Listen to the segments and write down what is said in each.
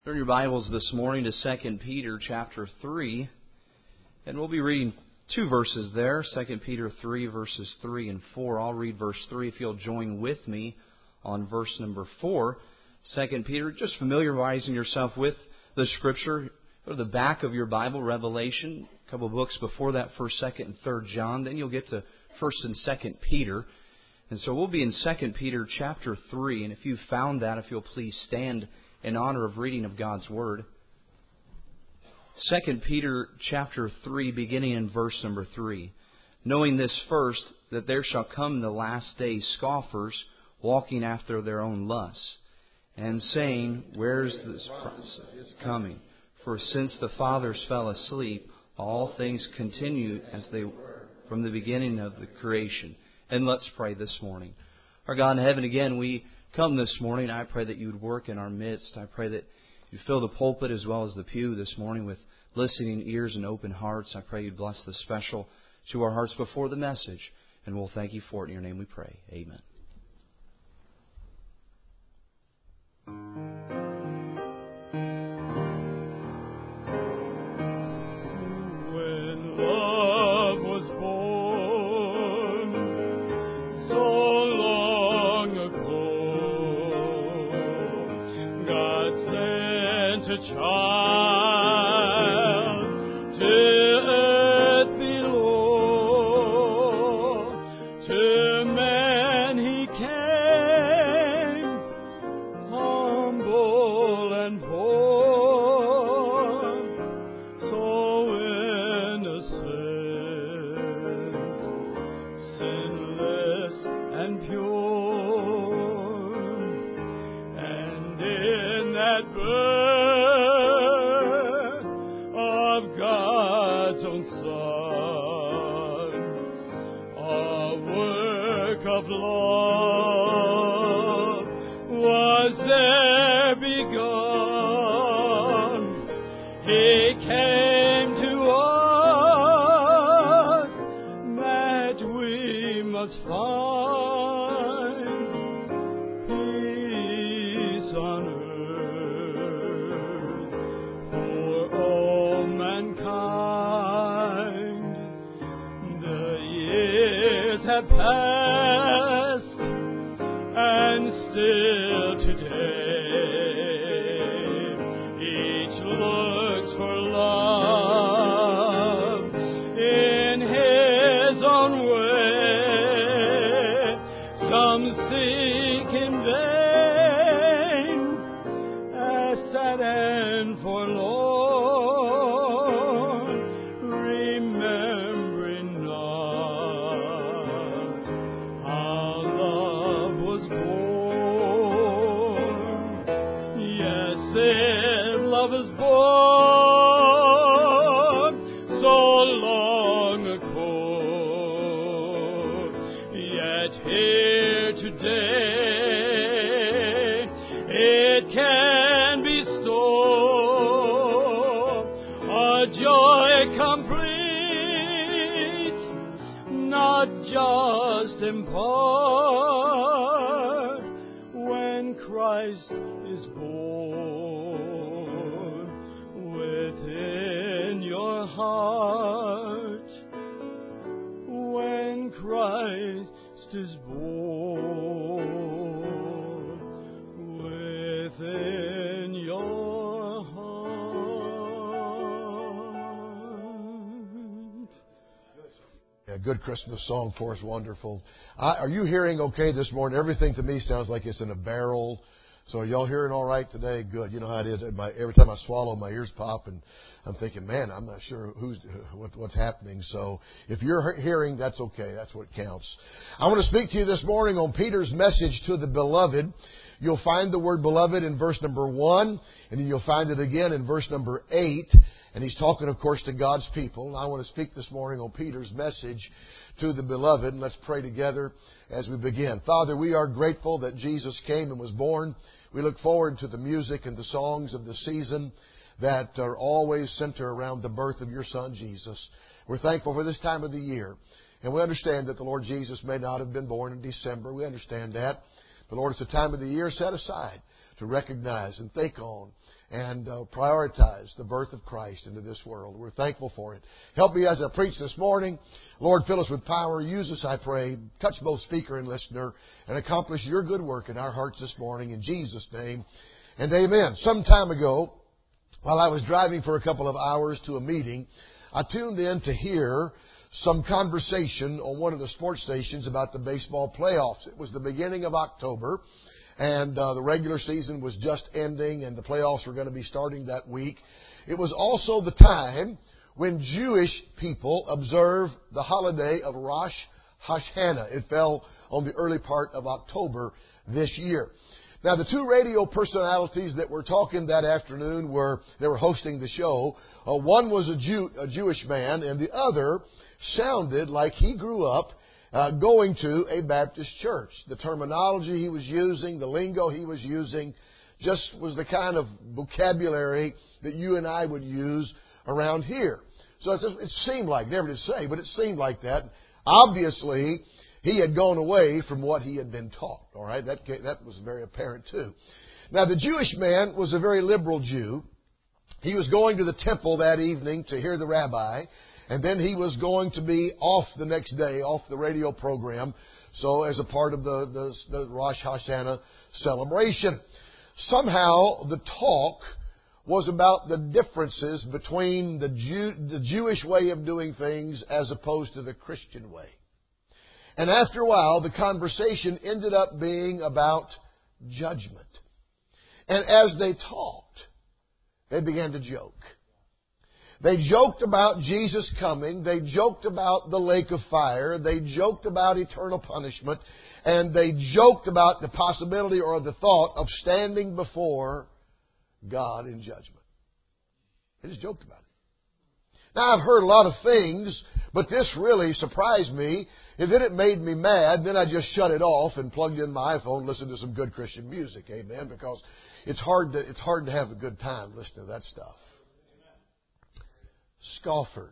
Turn your Bibles this morning to 2 Peter chapter 3, and we'll be reading two verses there, 2 Peter 3, verses 3 and 4. I'll read verse 3 if you'll join with me on verse number 4. 2 Peter, just familiarizing yourself with the Scripture. Go to the back of your Bible, Revelation, a couple of books before that, 1st, 2nd, and 3rd John. Then you'll get to 1st and 2nd Peter. And so we'll be in 2 Peter chapter 3, and if you've found that, if you'll please stand in honor of reading of God's Word. 2 Peter chapter 3, beginning in verse number 3. Knowing this first, that there shall come in the last days scoffers, walking after their own lusts, and saying, Where's this promise coming? For since the fathers fell asleep, all things continue as they were from the beginning of the creation. And let's pray this morning. Our God in heaven, again, we come this morning. I pray that you would work in our midst. I pray that you'd fill the pulpit as well as the pew this morning with listening ears and open hearts. I pray you'd bless the special to our hearts before the message. And we'll thank you for it. In your name we pray. Amen. Good Christmas song for us, wonderful. Are you hearing okay this morning? Everything to me sounds like it's in a barrel. So are y'all hearing all right today? Good. You know how it is. Every time I swallow, my ears pop, and I'm thinking, man, I'm not sure what's happening. So if you're hearing, that's okay. That's what counts. I want to speak to you this morning on Peter's message to the beloved. You'll find the word beloved in verse number 1, and then you'll find it again in verse number 8. And he's talking, of course, to God's people. And I want to speak this morning on Peter's message to the beloved. And let's pray together as we begin. Father, we are grateful that Jesus came and was born. We look forward to the music and the songs of the season that are always centered around the birth of your Son, Jesus. We're thankful for this time of the year. And we understand that the Lord Jesus may not have been born in December. We understand that. But Lord, it's a time of the year set aside to recognize and think on and prioritize the birth of Christ into this world. We're thankful for it. Help me as I preach this morning. Lord, fill us with power. Use us, I pray. Touch both speaker and listener and accomplish your good work in our hearts this morning. In Jesus' name, and amen. Some time ago, while I was driving for a couple of hours to a meeting, I tuned in to hear some conversation on one of the sports stations about the baseball playoffs. It was the beginning of October, and the regular season was just ending, and the playoffs were going to be starting that week. It was also the time when Jewish people observe the holiday of Rosh Hashanah. It fell on the early part of October this year. Now, the two radio personalities that were talking that afternoon were hosting the show. One was a Jewish man, and the other sounded like he grew up going to a Baptist church. The terminology he was using, the lingo he was using, just was the kind of vocabulary that you and I would use around here. So it seemed like, never to say, but it seemed like that. Obviously, he had gone away from what he had been taught. All right, that was very apparent too. Now, the Jewish man was a very liberal Jew. He was going to the temple that evening to hear the rabbi, and then he was going to be off the next day, off the radio program, so as a part of the Rosh Hashanah celebration. Somehow, the talk was about the differences between the Jewish way of doing things as opposed to the Christian way. And after a while, the conversation ended up being about judgment. And as they talked, they began to joke. They joked about Jesus coming. They joked about the lake of fire. They joked about eternal punishment. And they joked about the possibility or the thought of standing before God in judgment. They just joked about it. Now, I've heard a lot of things, but this really surprised me. And then it made me mad. Then I just shut it off and plugged in my iPhone and listened to some good Christian music. Amen. Because it's hard to have a good time listening to that stuff. Scoffers.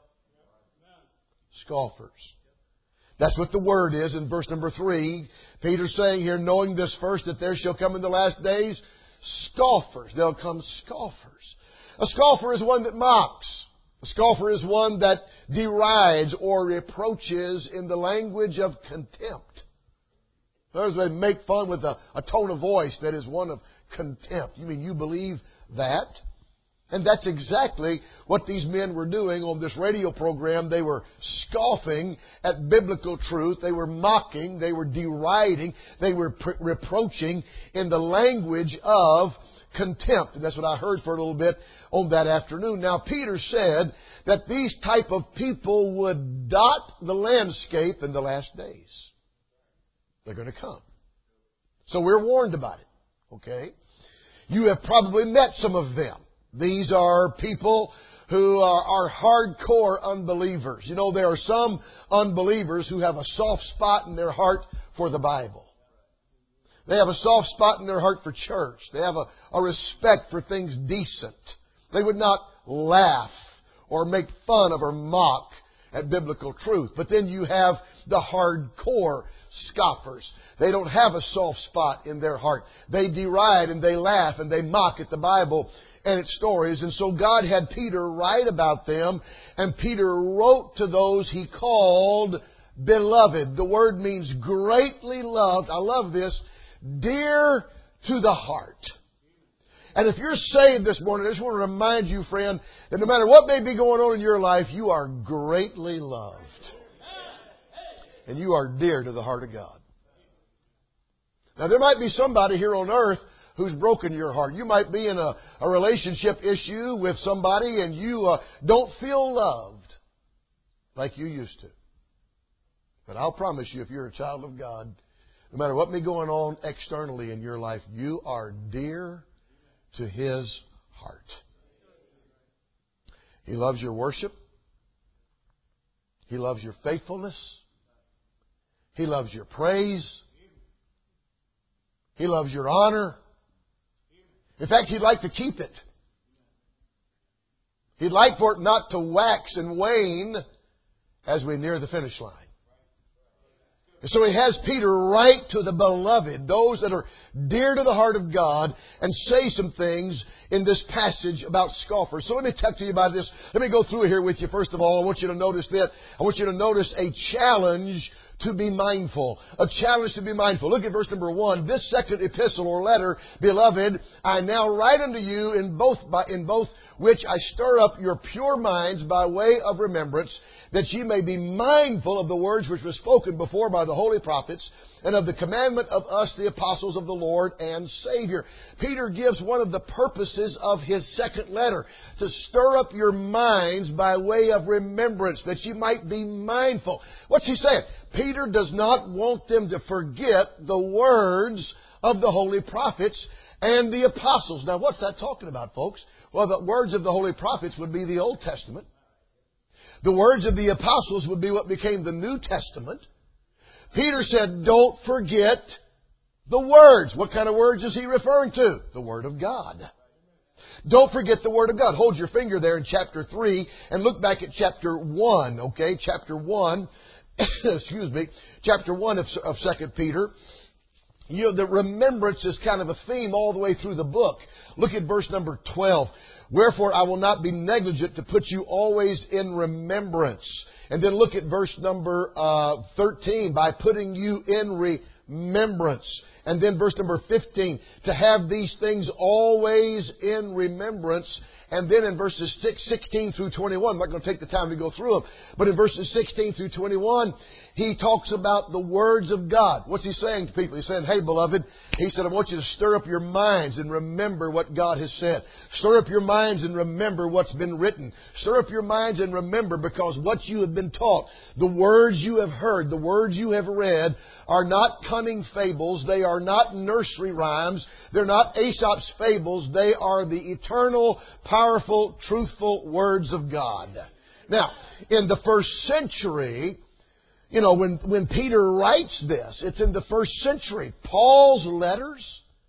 Scoffers. That's what the word is in verse number 3. Peter's saying here, knowing this first, that there shall come in the last days scoffers. There'll come scoffers. A scoffer is one that mocks. A scoffer is one that derides or reproaches in the language of contempt. Those they make fun with a tone of voice that is one of contempt. You mean you believe that? And that's exactly what these men were doing on this radio program. They were scoffing at biblical truth. They were mocking. They were deriding. They were reproaching in the language of contempt. And that's what I heard for a little bit on that afternoon. Now, Peter said that these type of people would dot the landscape in the last days. They're going to come. So we're warned about it. Okay? You have probably met some of them. These are people who are hardcore unbelievers. You know, there are some unbelievers who have a soft spot in their heart for the Bible. They have a soft spot in their heart for church. They have a respect for things decent. They would not laugh or make fun of or mock at biblical truth. But then you have the hardcore scoffers. They don't have a soft spot in their heart. They deride and they laugh and they mock at the Bible and its stories. And so God had Peter write about them, and Peter wrote to those he called beloved. The word means greatly loved. I love this. Dear to the heart. And if you're saved this morning, I just want to remind you, friend, that no matter what may be going on in your life, you are greatly loved. And you are dear to the heart of God. Now, there might be somebody here on earth who's broken your heart. You might be in a relationship issue with somebody and you don't feel loved like you used to. But I'll promise you, if you're a child of God, no matter what may be going on externally in your life, you are dear to His heart. He loves your worship. He loves your faithfulness. He loves your praise. He loves your honor. In fact, He'd like to keep it. He'd like for it not to wax and wane as we near the finish line. So he has Peter write to the beloved, those that are dear to the heart of God, and say some things in this passage about scoffers. So let me talk to you about this. Let me go through it here with you. First of all, I want you to notice that. I want you to notice a challenge to be mindful. A challenge to be mindful. Look at verse number 1. This second epistle or letter, beloved, I now write unto you in both which I stir up your pure minds by way of remembrance, that ye may be mindful of the words which were spoken before by the holy prophets, and of the commandment of us, the apostles of the Lord and Savior. Peter gives one of the purposes of his second letter, to stir up your minds by way of remembrance, that you might be mindful. What's he saying? Peter does not want them to forget the words of the holy prophets and the apostles. Now, what's that talking about, folks? Well, the words of the holy prophets would be the Old Testament. The words of the apostles would be what became the New Testament. Peter said, don't forget the words. What kind of words is he referring to? The Word of God. Don't forget the Word of God. Hold your finger there in chapter 3 and look back at chapter 1, okay? Chapter 1, excuse me, chapter 1 of 2 Peter. You know, the remembrance is kind of a theme all the way through the book. Look at verse number 12. Wherefore I will not be negligent to put you always in remembrance. And then look at verse number 13. By putting you in remembrance. And then verse number 15. To have these things always in remembrance. And then in verses 16 through 21, I'm not going to take the time to go through them, but in verses 16 through 21, he talks about the words of God. What's he saying to people? He's saying, hey, beloved, he said, I want you to stir up your minds and remember what God has said. Stir up your minds and remember what's been written. Stir up your minds and remember, because what you have been taught, the words you have heard, the words you have read, are not cunning fables. They are not nursery rhymes. They're not Aesop's fables. They are the eternal, powerful, truthful words of God. Now, in the first century, you know, when Peter writes this, it's in the first century. Paul's letters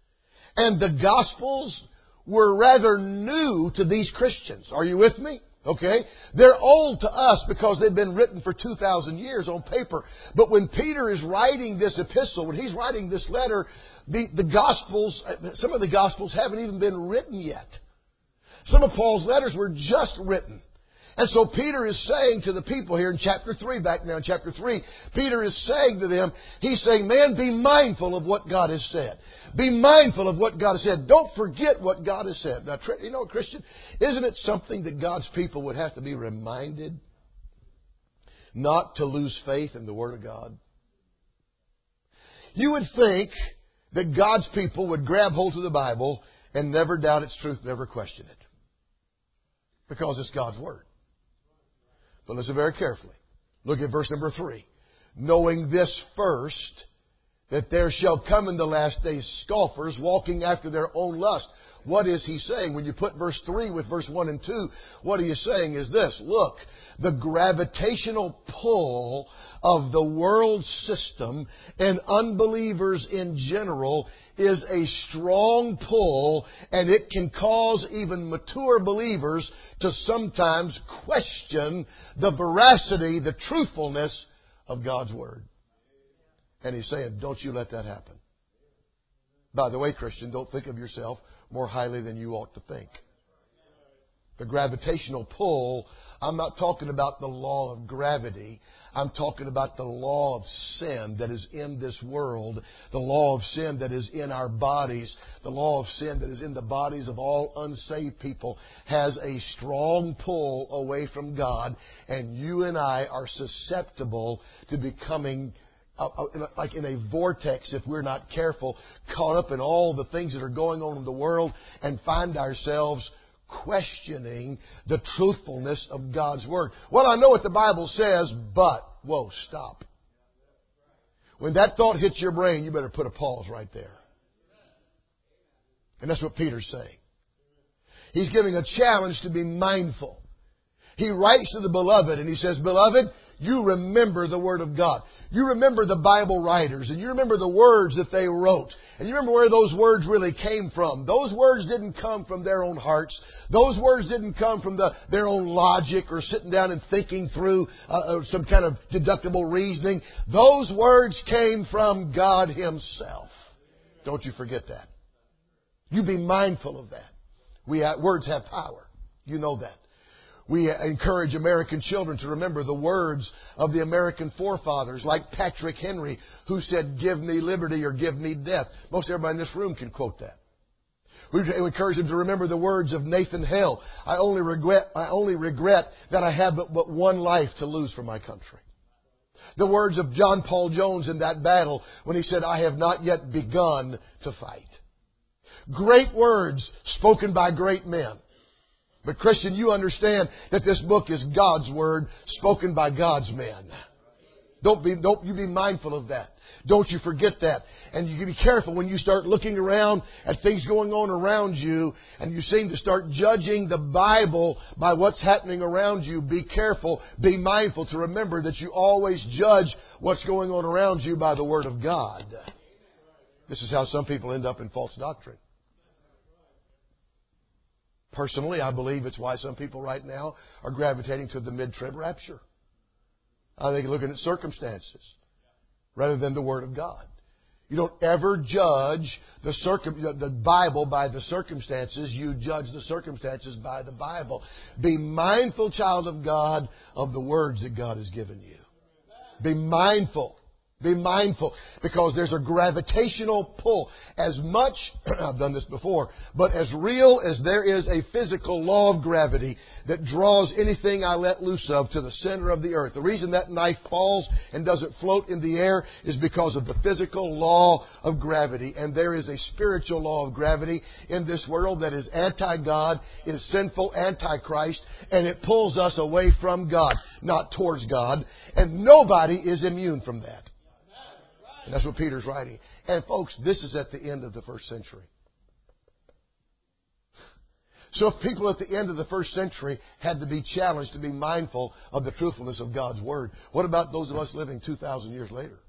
and the Gospels were rather new to these Christians. Are you with me? Okay? They're old to us because they've been written for 2,000 years on paper. But when Peter is writing this epistle, when he's writing this letter, the Gospels, some of the Gospels haven't even been written yet. Some of Paul's letters were just written. And so Peter is saying to the people here in chapter 3, back now in chapter 3, Peter is saying to them, he's saying, man, be mindful of what God has said. Be mindful of what God has said. Don't forget what God has said. Now, you know, Christian, isn't it something that God's people would have to be reminded not to lose faith in the Word of God? You would think that God's people would grab hold of the Bible and never doubt its truth, never question it. Because it's God's Word. But listen very carefully. Look at verse number 3. Knowing this first, that there shall come in the last days scoffers, walking after their own lust. What is he saying? When you put verse 3 with verse 1 and 2, what he is saying is this. Look, the gravitational pull of the world system and unbelievers in general is a strong pull, and it can cause even mature believers to sometimes question the veracity, the truthfulness of God's Word. And he's saying, don't you let that happen. By the way, Christian, don't think of yourself more highly than you ought to think. The gravitational pull, I'm not talking about the law of gravity. I'm talking about the law of sin that is in this world, the law of sin that is in our bodies, the law of sin that is in the bodies of all unsaved people has a strong pull away from God, and you and I are susceptible to becoming like in a vortex, if we're not careful, caught up in all the things that are going on in the world and find ourselves questioning the truthfulness of God's Word. Well, I know what the Bible says, but, whoa, stop. When that thought hits your brain, you better put a pause right there. And that's what Peter's saying. He's giving a challenge to be mindful. He writes to the beloved and he says, beloved, you remember the Word of God. You remember the Bible writers, and you remember the words that they wrote. And you remember where those words really came from. Those words didn't come from their own hearts. Those words didn't come from their own logic or sitting down and thinking through some kind of deductible reasoning. Those words came from God Himself. Don't you forget that. You be mindful of that. Words have power. You know that. We encourage American children to remember the words of the American forefathers, like Patrick Henry, who said, "Give me liberty or give me death." Most everybody in this room can quote that. We encourage them to remember the words of Nathan Hale. I only regret that I have but one life to lose for my country. The words of John Paul Jones in that battle when he said, "I have not yet begun to fight." Great words spoken by great men. But Christian, you understand that this book is God's Word spoken by God's men. Don't you be mindful of that. Don't you forget that. And you be careful when you start looking around at things going on around you and you seem to start judging the Bible by what's happening around you. Be careful. Be mindful to remember that you always judge what's going on around you by the Word of God. This is how some people end up in false doctrine. Personally, I believe it's why some people right now are gravitating to the mid-trib rapture. I think looking at circumstances rather than the Word of God. You don't ever judge the Bible by the circumstances. You judge the circumstances by the Bible. Be mindful, child of God, of the words that God has given you. Be mindful. Be mindful, because there's a gravitational pull. As much, I've done this before, but as real as there is a physical law of gravity that draws anything I let loose of to the center of the earth. The reason that knife falls and doesn't float in the air is because of the physical law of gravity. And there is a spiritual law of gravity in this world that is anti-God, is sinful, anti-Christ, and it pulls us away from God, not towards God. And nobody is immune from that. And that's what Peter's writing. And folks, this is at the end of the first century. So if people at the end of the first century had to be challenged to be mindful of the truthfulness of God's Word, what about those of us living 2,000 years later?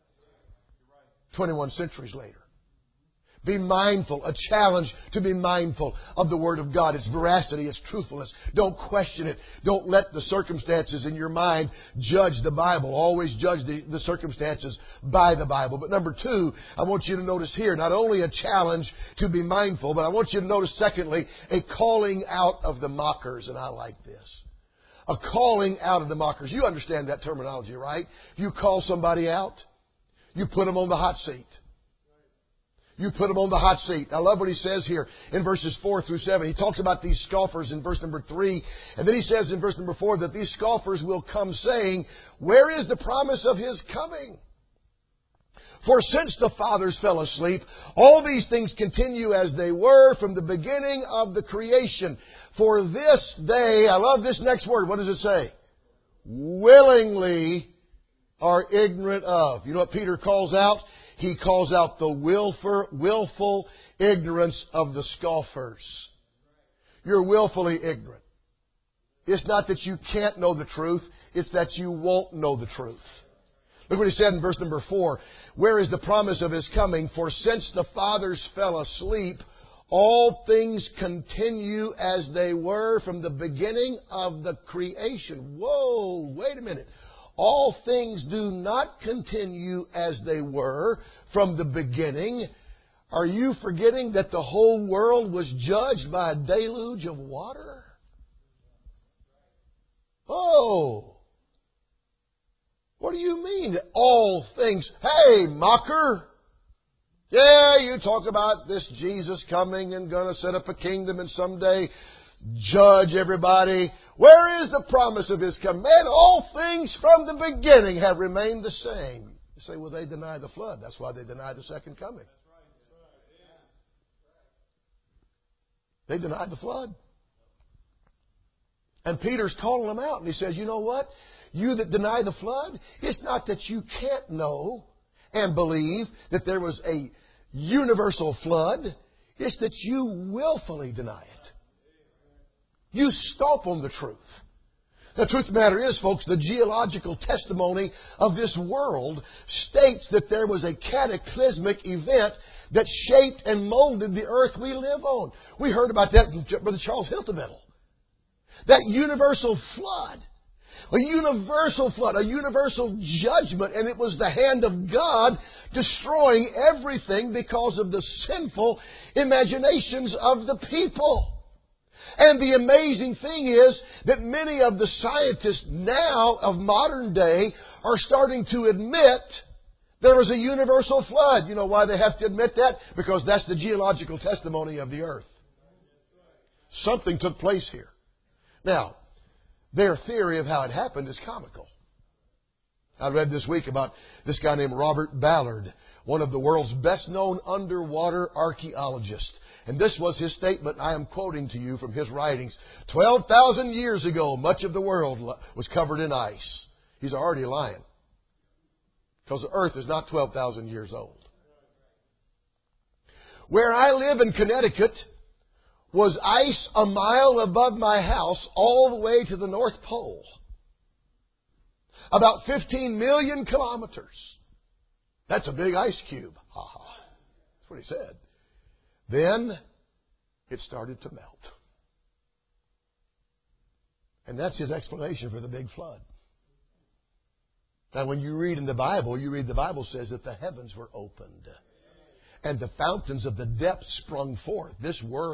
21 centuries later. Be mindful, a challenge to be mindful of the Word of God, its veracity, its truthfulness. Don't question it. Don't let the circumstances in your mind judge the Bible. Always judge the circumstances by the Bible. But number two, I want you to notice here, not only a challenge to be mindful, but I want you to notice, secondly, a calling out of the mockers. And I like this. A calling out of the mockers. You understand that terminology, right? You call somebody out, you put them on the hot seat. You put them on the hot seat. I love what he says here in verses 4 through 7. He talks about these scoffers in verse number 3. And then he says in verse number 4 that these scoffers will come saying, "Where is the promise of His coming? For since the fathers fell asleep, all these things continue as they were from the beginning of the creation. For this they," I love this next word. What does it say? "Willingly are ignorant of." You know what Peter calls out? He calls out the willful ignorance of the scoffers. You're willfully ignorant. It's not that you can't know the truth. It's that you won't know the truth. Look what he said in verse number 4. "Where is the promise of His coming? For since the fathers fell asleep, all things continue as they were from the beginning of the creation." Whoa, wait a minute. All things do not continue as they were from the beginning. Are you forgetting that the whole world was judged by a deluge of water? Oh! What do you mean, all things? Hey, mocker! Yeah, you talk about this Jesus coming and going to set up a kingdom and someday judge everybody. Where is the promise of His coming? Man, all things from the beginning have remained the same. You say, well, they deny the flood. That's why they deny the second coming. They denied the flood. And Peter's calling them out. And he says, you know what? You that deny the flood, it's not that you can't know and believe that there was a universal flood. It's that you willfully deny it. You stomp on the truth. The truth of the matter is, folks, the geological testimony of this world states that there was a cataclysmic event that shaped and molded the earth we live on. We heard about that from Brother Charles Hiltebettel. That universal flood. A universal flood, a universal judgment, and it was the hand of God destroying everything because of the sinful imaginations of the people. And the amazing thing is that many of the scientists now of modern day are starting to admit there was a universal flood. You know why they have to admit that? Because that's the geological testimony of the earth. Something took place here. Now, their theory of how it happened is comical. I read this week about this guy named Robert Ballard, one of the world's best-known underwater archaeologists. And this was his statement. I am quoting to you from his writings. 12,000 years ago, much of the world was covered in ice. He's already lying. Because the earth is not 12,000 years old. Where I live in Connecticut was ice a mile above my house all the way to the North Pole. About 15 million kilometers. That's a big ice cube. Ha ha. That's what he said. Then it started to melt. And that's his explanation for the big flood. Now when you read in the Bible, the Bible says that the heavens were opened. And the fountains of the depths sprung forth. This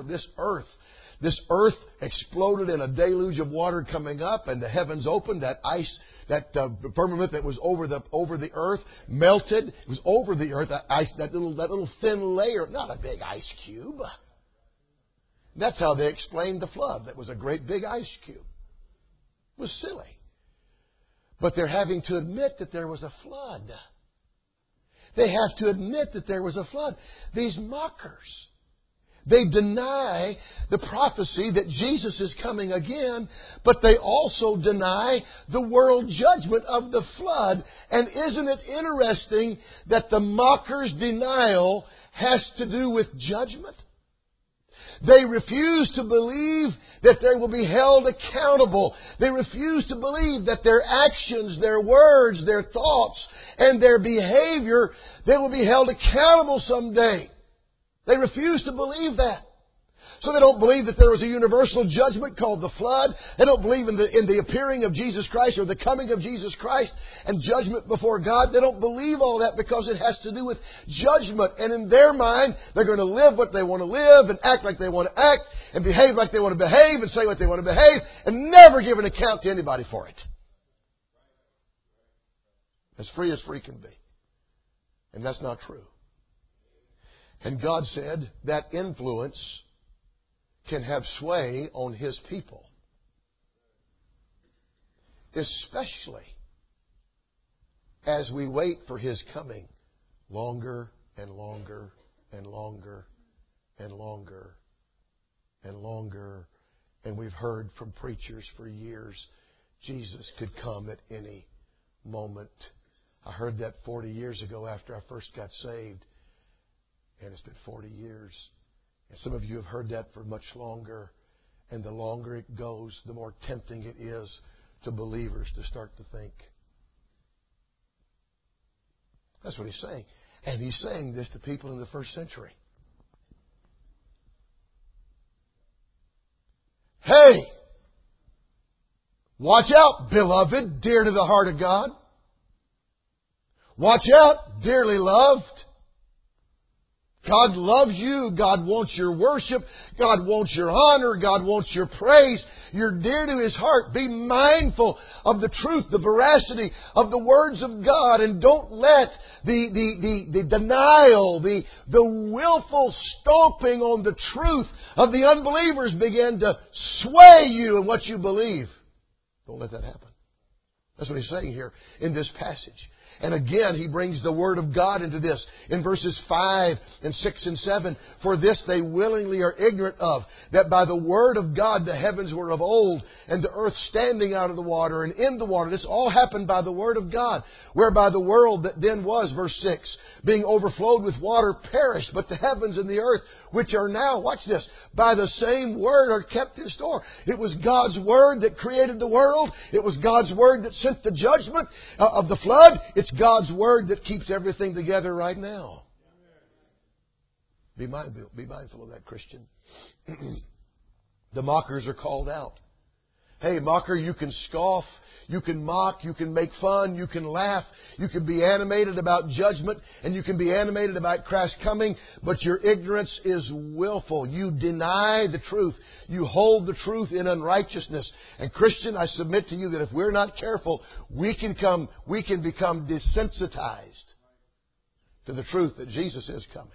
earth exploded in a deluge of water coming up, and the heavens opened. That ice, that firmament that was over the earth melted. It was over the earth. That ice, that little thin layer, not a big ice cube. That's how they explained the flood. That was a great big ice cube. It was silly, but they're having to admit that there was a flood. They have to admit that there was a flood. These mockers, they deny the prophecy that Jesus is coming again, but they also deny the world judgment of the flood. And isn't it interesting that the mockers' denial has to do with judgment? They refuse to believe that they will be held accountable. They refuse to believe that their actions, their words, their thoughts, and their behavior, they will be held accountable someday. They refuse to believe that. So they don't believe that there was a universal judgment called the flood. They don't believe in the appearing of Jesus Christ or the coming of Jesus Christ and judgment before God. They don't believe all that because it has to do with judgment. And in their mind, they're going to live what they want to live and act like they want to act and behave like they want to behave and say what they want to behave and never give an account to anybody for it. As free can be. And that's not true. And God said that influence can have sway on His people. Especially as we wait for His coming longer and longer and longer and longer and longer. And we've heard from preachers for years, Jesus could come at any moment. I heard that 40 years ago after I first got saved. And it's been 40 years. And some of you have heard that for much longer. And the longer it goes, the more tempting it is to believers to start to think. That's what He's saying. And He's saying this to people in the first century. Hey! Watch out, beloved, dear to the heart of God. Watch out, dearly loved. God loves you. God wants your worship. God wants your honor. God wants your praise. You're dear to His heart. Be mindful of the truth, the veracity of the words of God, and don't let the denial, the willful stomping on the truth of the unbelievers begin to sway you in what you believe. Don't let that happen. That's what He's saying here in this passage. And again, He brings the Word of God into this in verses 5 and 6 and 7. For this they willingly are ignorant of, that by the Word of God the heavens were of old, and the earth standing out of the water and in the water. This all happened by the Word of God, whereby the world that then was, verse 6, being overflowed with water perished, but the heavens and the earth, which are now, watch this, by the same Word are kept in store. It was God's Word that created the world. It was God's Word that sent the judgment of the flood. It's God's Word that keeps everything together right now. Be mindful of that, Christian. The mockers are called out. Hey, mocker, you can scoff, you can mock, you can make fun, you can laugh, you can be animated about judgment, and you can be animated about Christ's coming, but your ignorance is willful. You deny the truth. You hold the truth in unrighteousness. And Christian, I submit to you that if we're not careful, we can become desensitized to the truth that Jesus is coming.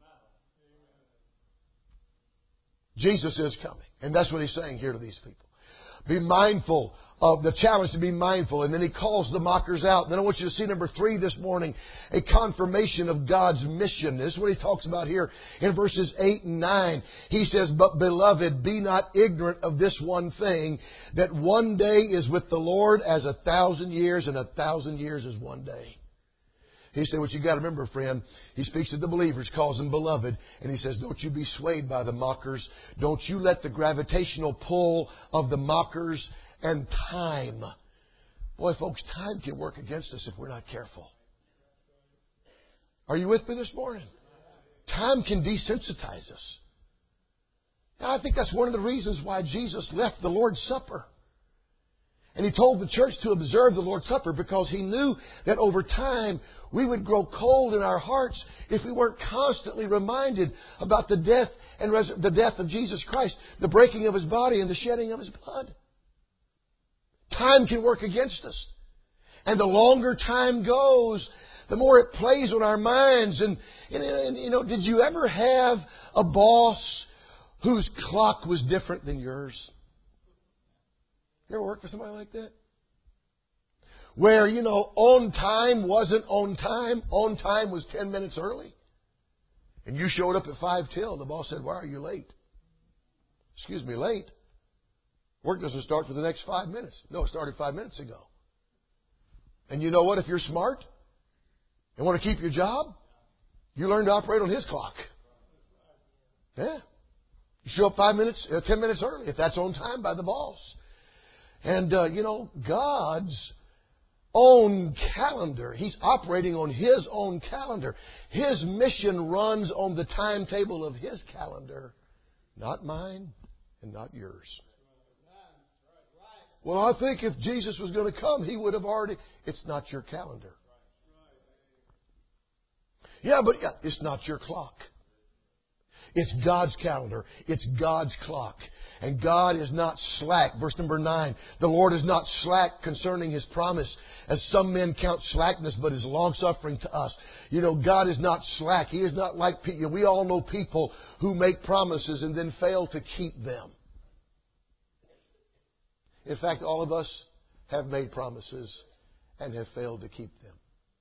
Jesus is coming. And that's what He's saying here to these people. Be mindful of the challenge to be mindful. And then He calls the mockers out. And then I want you to see number 3 this morning, a confirmation of God's mission. This is what He talks about here in verses 8 and 9. He says, but beloved, be not ignorant of this one thing, that one day is with the Lord as 1,000 years, and 1,000 years is one day. He said, what you got to remember, friend, He speaks to the believers, calls them beloved, and He says, don't you be swayed by the mockers. Don't you let the gravitational pull of the mockers and time. Boy, folks, time can work against us if we're not careful. Are you with me this morning? Time can desensitize us. Now, I think that's one of the reasons why Jesus left the Lord's Supper. And He told the church to observe the Lord's Supper, because He knew that over time we would grow cold in our hearts if we weren't constantly reminded about the death and the death of Jesus Christ, the breaking of His body and the shedding of His blood. Time can work against us. And the longer time goes, the more it plays on our minds. And you know, did you ever have a boss whose clock was different than yours? You ever worked for somebody like that? Where, you know, on time wasn't on time. On time was 10 minutes early. And you showed up at 5 till. The boss said, why are you late? Excuse me, late? Work doesn't start for the next 5 minutes. No, it started 5 minutes ago. And you know what? If you're smart and want to keep your job, you learn to operate on his clock. Yeah. You show up 10 minutes early, if that's on time by the boss. And, you know, God's own calendar. He's operating on His own calendar. His mission runs on the timetable of His calendar. Not mine and not yours. Well, I think if Jesus was going to come, He would have already... It's not your calendar. Yeah, but it's not your clock. It's God's calendar. It's God's clock. And God is not slack. Verse number 9. The Lord is not slack concerning His promise, as some men count slackness, but is long-suffering to us. You know, God is not slack. He is not like people. We all know people who make promises and then fail to keep them. In fact, all of us have made promises and have failed to keep them.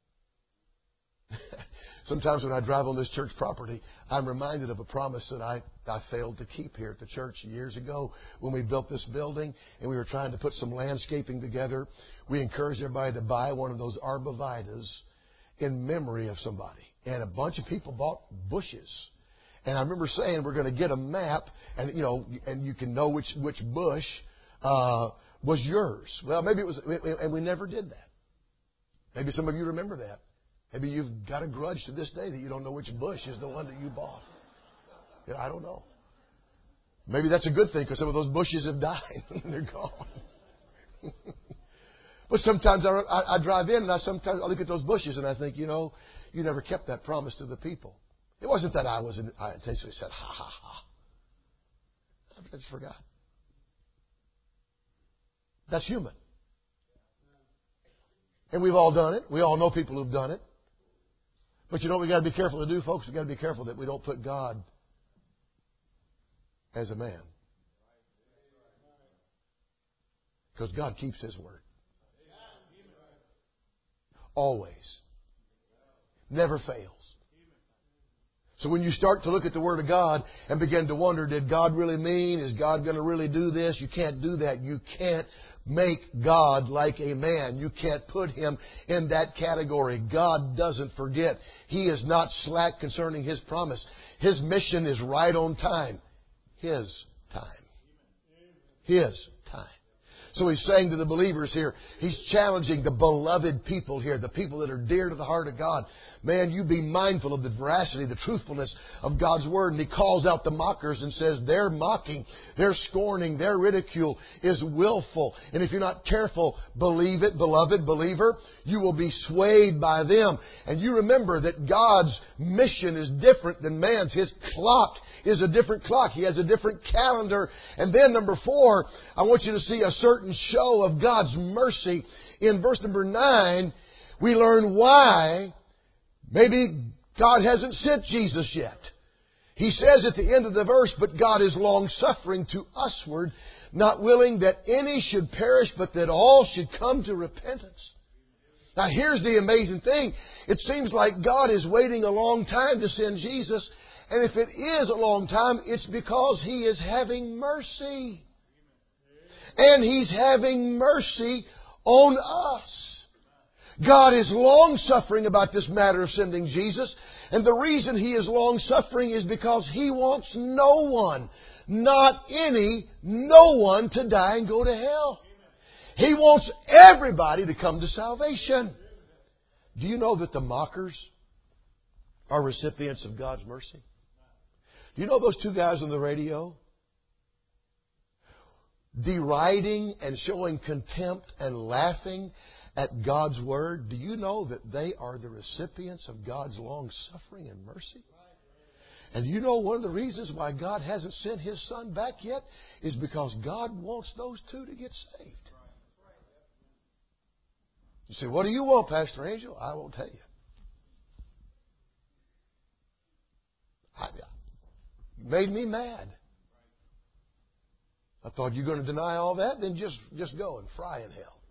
Sometimes when I drive on this church property, I'm reminded of a promise that I failed to keep here at the church years ago when we built this building and we were trying to put some landscaping together. We encouraged everybody to buy one of those arborvitaes in memory of somebody. And a bunch of people bought bushes. And I remember saying we're going to get a map and, you know, and you can know which bush was yours. Well, maybe it was, and we never did that. Maybe some of you remember that. Maybe you've got a grudge to this day that you don't know which bush is the one that you bought. You know, I don't know. Maybe that's a good thing because some of those bushes have died and they're gone. But sometimes I drive in and sometimes I look at those bushes and I think, you know, you never kept that promise to the people. It wasn't that I intentionally said, ha, ha, ha. I just forgot. That's human. And we've all done it. We all know people who've done it. But you know what we've got to be careful to do, folks? We've got to be careful that we don't put God as a man. Because God keeps His word. Always. Never fails. So when you start to look at the Word of God and begin to wonder, did God really mean? Is God going to really do this? You can't do that. You can't make God like a man. You can't put Him in that category. God doesn't forget. He is not slack concerning His promise. His mission is right on time. His time. His time. So He's saying to the believers here, He's challenging the beloved people here, the people that are dear to the heart of God. Man, you be mindful of the veracity, the truthfulness of God's Word. And He calls out the mockers and says their mocking, their scorning, their ridicule is willful. And if you're not careful, believe it, beloved believer, you will be swayed by them. And you remember that God's mission is different than man's. His clock is a different clock. He has a different calendar. And then number 4, I want you to see a certain show of God's mercy. In verse number 9, we learn why maybe God hasn't sent Jesus yet. He says at the end of the verse, but God is long-suffering to usward, not willing that any should perish, but that all should come to repentance. Now here's the amazing thing. It seems like God is waiting a long time to send Jesus. And if it is a long time, it's because He is having mercy. And He's having mercy on us. God is long-suffering about this matter of sending Jesus. And the reason He is long-suffering is because He wants no one, not any, no one to die and go to hell. He wants everybody to come to salvation. Do you know that the mockers are recipients of God's mercy? Do you know those two guys on the radio? Deriding and showing contempt and laughing at God's Word. Do you know that they are the recipients of God's long suffering and mercy? And do you know one of the reasons why God hasn't sent His Son back yet is because God wants those two to get saved. You say, what do you want, Pastor Angel? I won't tell you. You made me mad. I thought you're going to deny all that, then just go and fry in hell.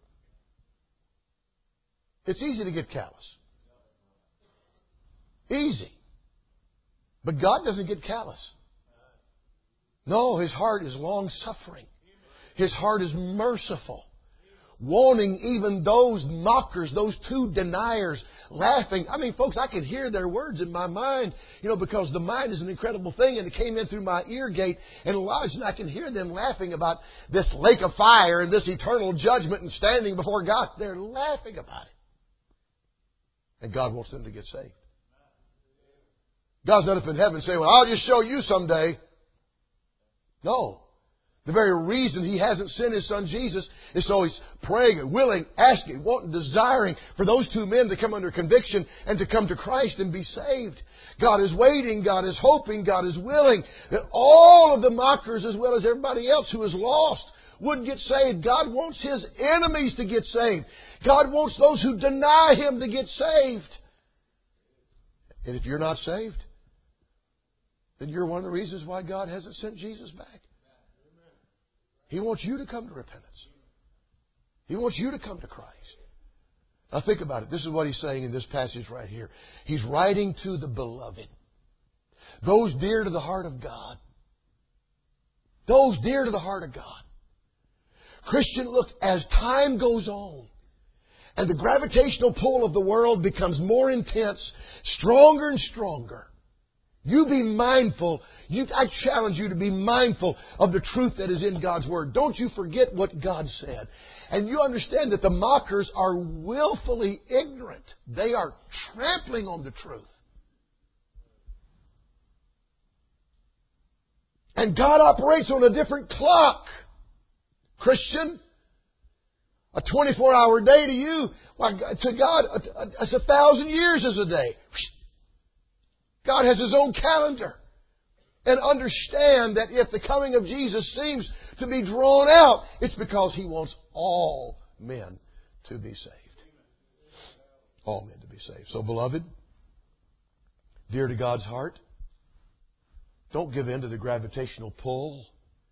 It's easy to get callous. Easy. But God doesn't get callous. No, His heart is long-suffering. His heart is merciful. Wanting even those mockers, those two deniers, laughing. I mean, folks, I can hear their words in my mind, because the mind is an incredible thing, and it came in through my ear gate, and Elijah, and I can hear them laughing about this lake of fire and this eternal judgment and standing before God. They're laughing about it. And God wants them to get saved. God's not up in heaven saying, well, I'll just show you someday. No. The very reason He hasn't sent His Son Jesus is so He's praying and willing, asking, wanting, desiring for those two men to come under conviction and to come to Christ and be saved. God is waiting, God is hoping, God is willing that all of the mockers as well as everybody else who is lost would get saved. God wants His enemies to get saved. God wants those who deny Him to get saved. And if you're not saved, then you're one of the reasons why God hasn't sent Jesus back. He wants you to come to repentance. He wants you to come to Christ. Now think about it. This is what He's saying in this passage right here. He's writing to the beloved. Those dear to the heart of God. Those dear to the heart of God. Christian, look, as time goes on and the gravitational pull of the world becomes more intense, stronger and stronger, you be mindful. I challenge you to be mindful of the truth that is in God's Word. Don't you forget what God said. And you understand that the mockers are willfully ignorant. They are trampling on the truth. And God operates on a different clock. Christian, a 24-hour day to you, to God, it's 1,000 years is a day. God has His own calendar. And understand that if the coming of Jesus seems to be drawn out, it's because He wants all men to be saved. All men to be saved. So, beloved, dear to God's heart, don't give in to the gravitational pull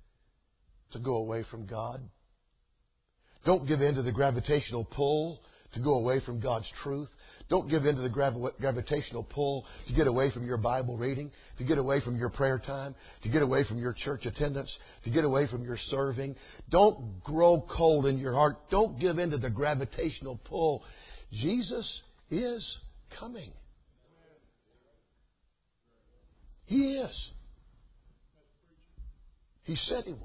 to go away from God. Don't give in to the gravitational pull to go away from God's truth. Don't give in to the gravitational pull to get away from your Bible reading, to get away from your prayer time, to get away from your church attendance, to get away from your serving. Don't grow cold in your heart. Don't give in to the gravitational pull. Jesus is coming. He is. He said He would.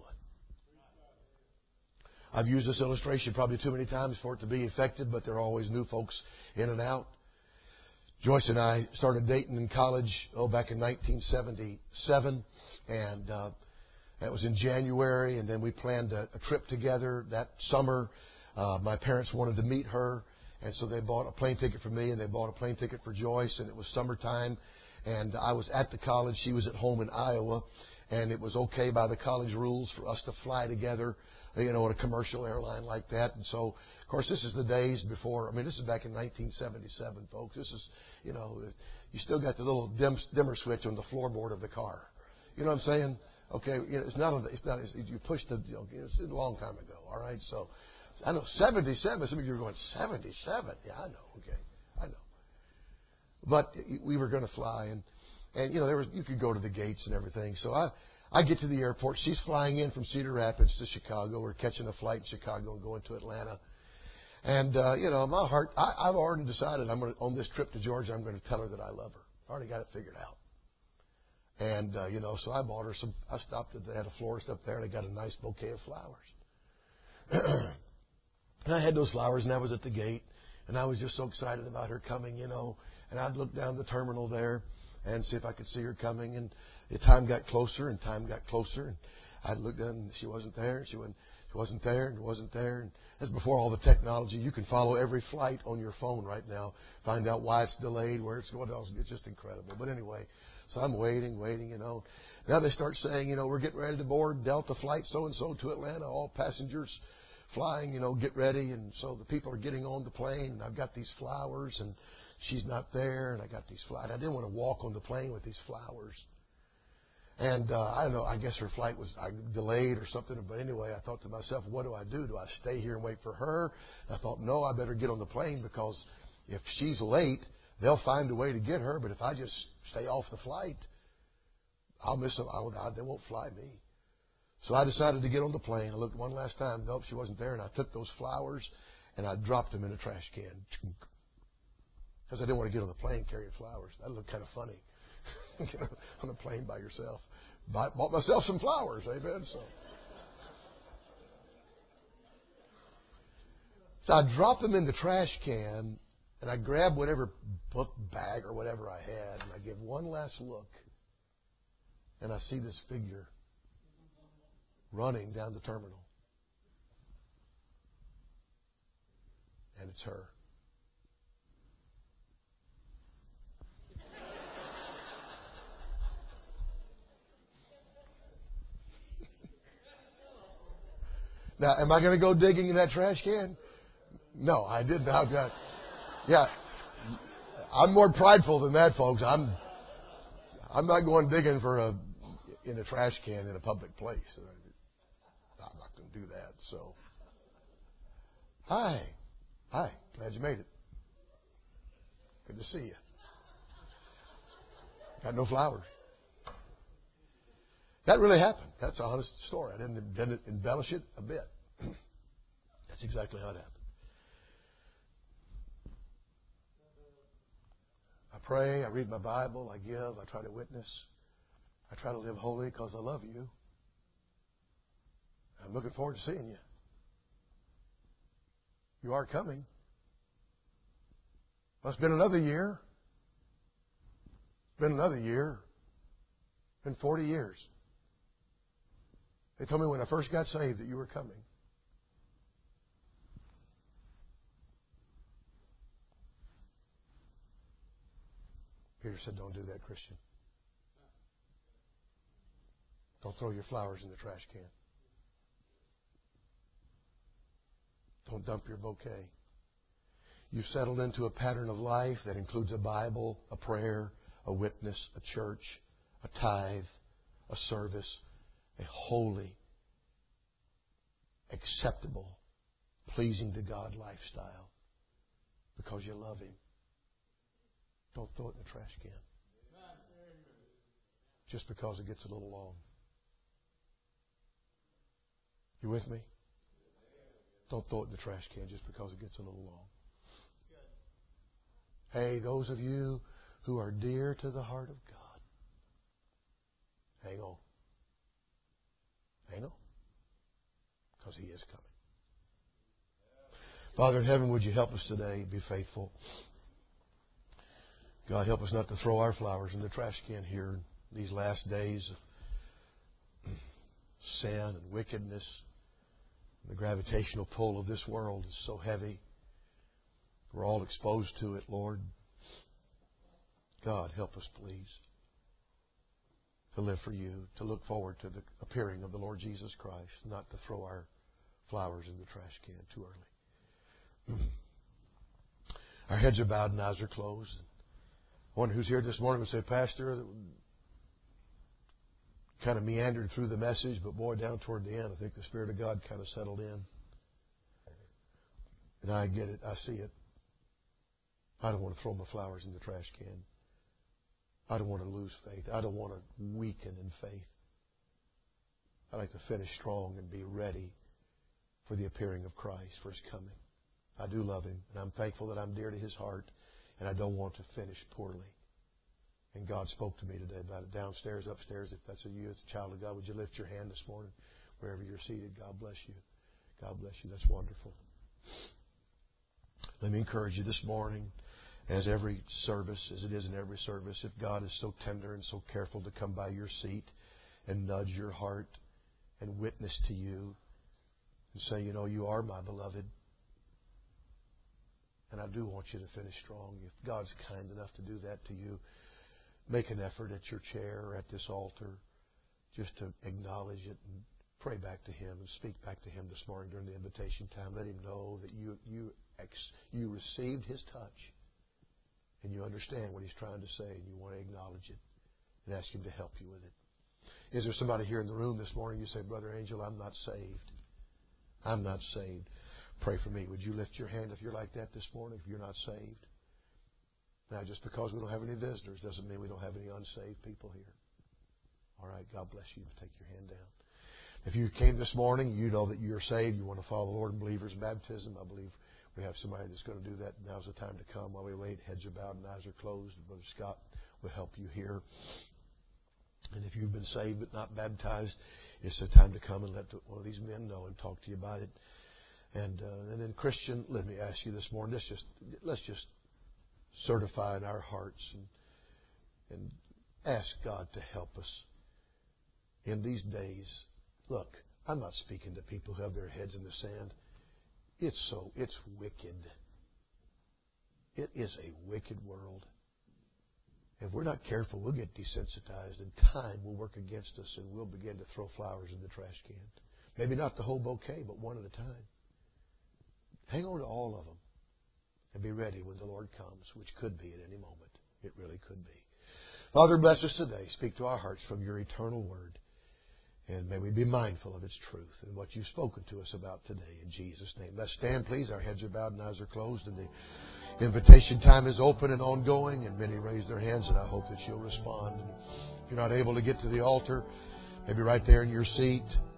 I've used this illustration probably too many times for it to be effective, but there are always new folks in and out. Joyce and I started dating in college, back in 1977, and that was in January, and then we planned a trip together that summer. My parents wanted to meet her, and so they bought a plane ticket for me, and they bought a plane ticket for Joyce, and it was summertime, and I was at the college. She was at home in Iowa, and it was okay by the college rules for us to fly together, on a commercial airline like that. And so, of course, this is the days before, this is back in 1977, folks. This is, you still got the little dimmer switch on the floorboard of the car. You know what I'm saying? Okay, it's not, you push the, it's a long time ago, all right? So, I know, 77, some of you are going, 77? Yeah, I know, okay, I know. But we were going to fly, and you could go to the gates and everything. So I get to the airport. She's flying in from Cedar Rapids to Chicago. We're catching a flight in Chicago and going to Atlanta. And, my heart, I've already decided on this trip to Georgia, I'm going to tell her that I love her. I already got it figured out. And, so I bought her I stopped they had a florist up there, and I got a nice bouquet of flowers. And I had those flowers, and I was at the gate, and I was just so excited about her coming, and I'd look down the terminal there and see if I could see her coming, and the time got closer, and I'd look down, and she wasn't there, and she wasn't there, and wasn't there, and that's before all the technology. You can follow every flight on your phone right now, find out why it's delayed, where it's going, it's just incredible. But anyway, so I'm waiting, Now they start saying, we're getting ready to board Delta flight so-and-so to Atlanta, all passengers flying, get ready, and so the people are getting on the plane, and I've got these flowers, and she's not there, and I got these flowers. I didn't want to walk on the plane with these flowers. And I don't know, I guess her flight was delayed or something. But anyway, I thought to myself, what do I do? Do I stay here and wait for her? And I thought, no, I better get on the plane, because if she's late, they'll find a way to get her. But if I just stay off the flight, I'll miss them. They won't fly me. So I decided to get on the plane. I looked one last time. Nope, she wasn't there. And I took those flowers and I dropped them in a trash can. Because I didn't want to get on the plane carrying flowers. That looked kind of funny. On a plane by yourself. Bought myself some flowers, amen? So I dropped them in the trash can, and I grabbed whatever book bag or whatever I had, and I give one last look, and I see this figure running down the terminal. And it's her. Now, am I going to go digging in that trash can? No, I didn't. Yeah, I'm more prideful than that, folks. I'm not going digging in a trash can in a public place. I'm not going to do that. So, hi, glad you made it. Good to see you. Got no flowers. That really happened. That's an honest story. I didn't embellish it a bit. That's exactly how it happened. I pray, I read my Bible, I give, I try to witness. I try to live holy because I love you. I'm looking forward to seeing you. You are coming. Well, it's been another year. It's been another year. It's been 40 years. They told me when I first got saved that you were coming. Peter said, don't do that, Christian. Don't throw your flowers in the trash can. Don't dump your bouquet. You've settled into a pattern of life that includes a Bible, a prayer, a witness, a church, a tithe, a service, a holy, acceptable, pleasing to God lifestyle. because you love Him. Don't throw it in the trash can just because it gets a little long. You with me? Don't throw it in the trash can just because it gets a little long. Hey, those of you who are dear to the heart of God, hang on. Hang on. Because He is coming. Father in heaven, would you help us today be faithful? God, help us not to throw our flowers in the trash can here in these last days of sin and wickedness. The gravitational pull of this world is so heavy. We're all exposed to it, Lord. God, help us, please, to live for You, to look forward to the appearing of the Lord Jesus Christ, not to throw our flowers in the trash can too early. Our heads are bowed and eyes are closed. One who's here this morning would say, Pastor, kind of meandered through the message, but boy, down toward the end, I think the Spirit of God kind of settled in. And I get it. I see it. I don't want to throw my flowers in the trash can. I don't want to lose faith. I don't want to weaken in faith. I like to finish strong and be ready for the appearing of Christ, for His coming. I do love Him, and I'm thankful that I'm dear to His heart, and I don't want to finish poorly. And God spoke to me today about it. Downstairs, upstairs, if that's you, as a child of God, would you lift your hand this morning wherever you're seated? God bless you. God bless you. That's wonderful. Let me encourage you this morning, as every service, as it is in every service, if God is so tender and so careful to come by your seat and nudge your heart and witness to you and say, you know, you are my beloved, and I do want you to finish strong. If God's kind enough to do that to you, make an effort at your chair or at this altar just to acknowledge it and pray back to Him and speak back to Him this morning during the invitation time. Let Him know that you received His touch and you understand what He's trying to say and you want to acknowledge it and ask Him to help you with it. Is there somebody here in the room this morning you say, Brother Angel, I'm not saved. I'm not saved. Pray for me. Would you lift your hand if you're like that this morning, if you're not saved? Now, just because we don't have any visitors doesn't mean we don't have any unsaved people here. All right, God bless you. Take your hand down. If you came this morning, you know that you're saved. You want to follow the Lord in believers' baptism. I believe we have somebody that's going to do that. Now's the time to come while we wait. Heads are bowed and eyes are closed. Brother Scott will help you here. And if you've been saved but not baptized, it's the time to come and let one of these men know and talk to you about it. And then, Christian, let me ask you this morning. Let's just certify in our hearts and ask God to help us in these days. Look, I'm not speaking to people who have their heads in the sand. It's wicked. It is a wicked world. If we're not careful, we'll get desensitized, and time will work against us, and we'll begin to throw flowers in the trash can. Maybe not the whole bouquet, but one at a time. Hang on to all of them and be ready when the Lord comes, which could be at any moment. It really could be. Father, bless us today. Speak to our hearts from Your eternal word. And may we be mindful of its truth and what You've spoken to us about today. In Jesus' name. Let's stand, please. Our heads are bowed and eyes are closed. And the invitation time is open and ongoing. And many raise their hands, and I hope that you'll respond. And if you're not able to get to the altar, maybe right there in your seat,